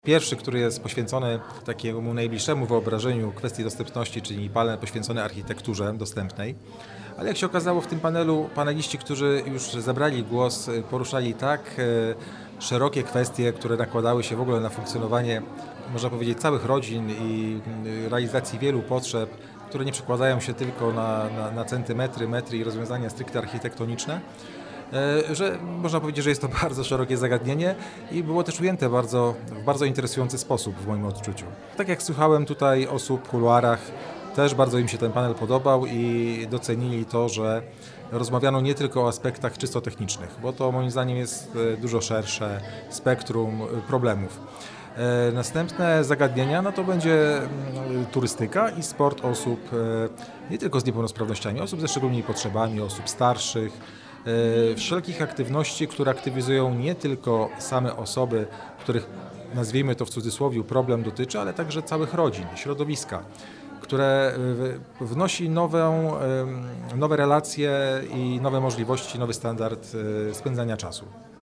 Pierwszy, który jest poświęcony takiemu najbliższemu wyobrażeniu kwestii dostępności, czyli panel poświęcony architekturze dostępnej. Ale jak się okazało, w tym panelu paneliści, którzy już zabrali głos, poruszali tak szerokie kwestie, które nakładały się w ogóle na funkcjonowanie, można powiedzieć, całych rodzin i realizacji wielu potrzeb, które nie przekładają się tylko na centymetry, metry i rozwiązania stricte architektoniczne, że można powiedzieć, że jest to bardzo szerokie zagadnienie i było też ujęte w bardzo interesujący sposób w moim odczuciu. Tak jak słuchałem tutaj osób w kuluarach, też bardzo im się ten panel podobał i docenili to, że rozmawiano nie tylko o aspektach czysto technicznych, bo to moim zdaniem jest dużo szersze spektrum problemów. Następne zagadnienia to będzie turystyka i sport osób nie tylko z niepełnosprawnościami, osób ze szczególnymi potrzebami, osób starszych, wszelkich aktywności, które aktywizują nie tylko same osoby, których, nazwijmy to w cudzysłowie, problem dotyczy, ale także całych rodzin, środowiska, które wnosi nowe relacje i nowe możliwości, nowy standard spędzania czasu.